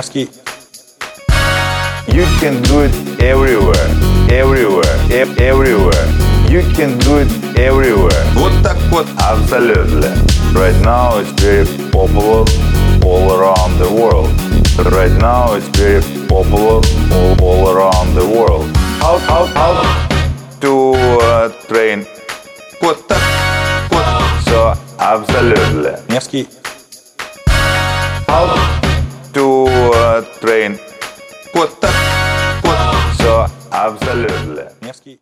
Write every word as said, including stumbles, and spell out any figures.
Невский. You can do it everywhere, everywhere, ev- everywhere. You can do it everywhere. Вот так вот. Absolutely. Right now it's very popular all around the world. Right now it's very popular all, all around the world. How, how, how to uh, train? Вот так вот. So, absolutely. Невский. How to uh, train? Вот так вот. So, absolutely. Невский.